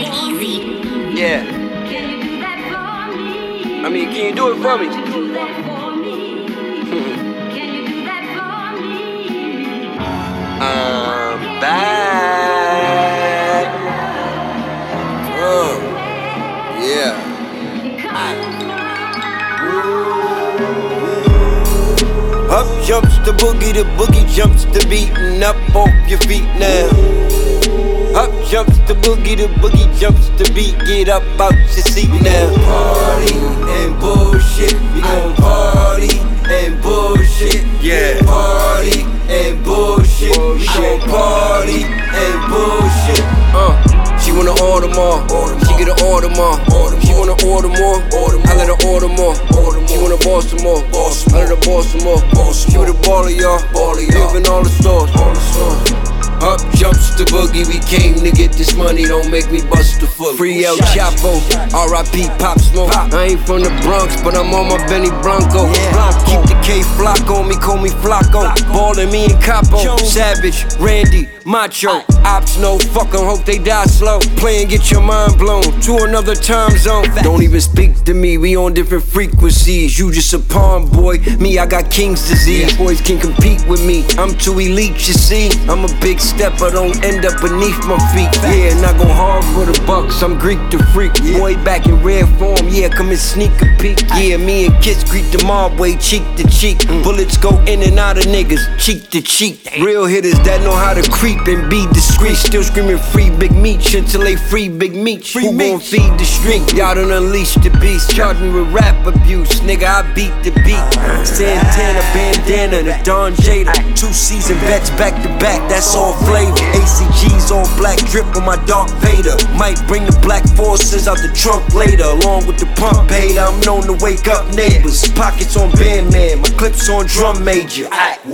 Yeah. I mean, can you do it for me? I'm back. Oh, yeah. Up jumps the boogie jumps the beating up off your feet now. Up jumps the boogie jumps the beat, get up out your seat now. Party and bullshit, we gon' party and bullshit. Yeah. Party and bullshit, we gon' party and bullshit. She wanna order more, she get an order more. She wanna order more, I let her order more. She wanna boss some more, I let her boss some more. She with a baller, y'all, live in all the stores. Up jumps the boogie, we came to get this money, don't make me bust the foot. Free El Chapo, R.I.P. Pop Smoke. I ain't from the Bronx, but I'm on my Benny Blanco. Keep the K Flock on me, call me Flocko. Ballin' me and Capo, Savage, Randy, Macho. Ops no fuck 'em, hope they die slow. Play and get your mind blown to another time zone. Don't even speak to me, we on different frequencies. You just a pawn boy, me I got King's disease. Boys can't compete with me, I'm too elite, you see. I'm a big stepper, don't end up beneath my feet. Yeah, and I go hard for the bucks, I'm Greek the freak. Boy back in rare form, yeah, come and sneak a peek. Yeah, me and Kiss greet the mob way cheek to cheek. Bullets go in and out of niggas, cheek to cheek. Real hitters that know how to creep and be discreet. Still screaming free Big Meech until they free Big Meech. Who gon' feed the street? Y'all done unleash the beast. Charge me with rap abuse, nigga, I beat the beat. Santana, bandana, the Don Jada. 2 season vets back to back, that's all flavor. ACG's all black, drip on my Darth Vader. Might bring the black forces out the trunk later. Along with the pump hater, I'm known to wake up neighbors. Pockets on Bandman, my clips on drum major.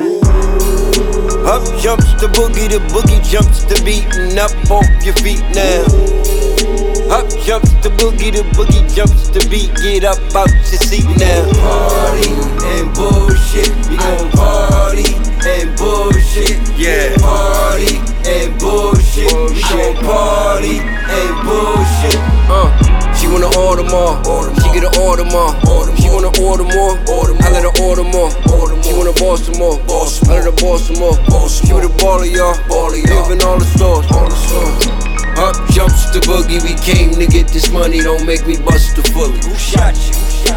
Up jumps the boogie jumps the beating up off your feet now. Up jumps the boogie jumps the beat, get up out your seat now. Party and bullshit, we gon' party and bullshit. Yeah. Party and bullshit, we gon' party and bullshit. She wanna order more, she get an order more. She wanna order more, I let her order more. She wanna boss some more, I let her boss some more. She with a baller, y'all, live in all the stores. Up jumps the boogie, we came to get this money, don't make me bust the fully. Who shot you?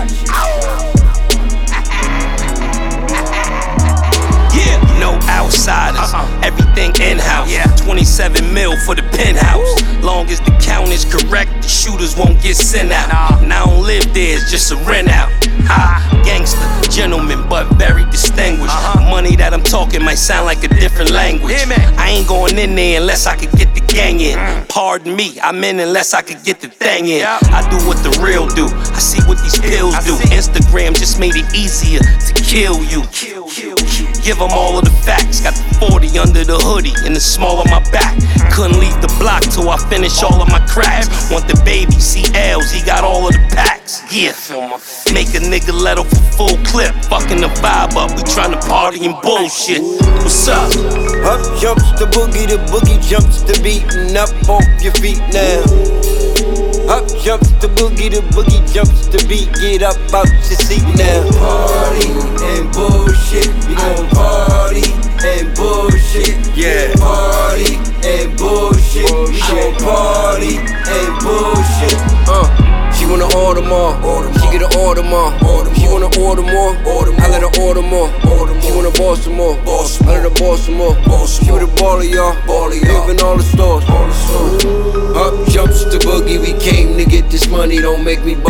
Yeah, no outsiders, everything in-house. 27 mil for the penthouse. Long as the count is correct, the shooters won't get sent out. And I don't live there, it's just a rent out. Gangster, gentleman, but very distinguished. Money that I'm talking might sound like a different language. I ain't going in there unless I could get the gang in. Pardon me, I'm in unless I could get the thing in. I do what the real do, I see what these pills do. Instagram just made it easier to kill you. Give them all of the facts. Got the 40 under the hoodie and the small on my back. Couldn't leave the block till I finish all of my cracks. Want the baby, CLs, he got all of the packs. Yeah, make a nigga let off a full clip. Fucking the vibe up, we tryna party and bullshit. What's up? Up jumps the boogie jumps the beating up off your feet now. Up jumps the boogie jumps the beat, get up out your seat now. Party and bullshit, we gon' party and bullshit. Yeah. Party and bullshit, we gon' party and bullshit. She wanna order more, she get an order more. She wanna order more, I let her order more. She wanna boss some more, I let her boss some more. She with a baller, y'all, live in all the stores. Up jumps the boogie, we came to get this money, don't make me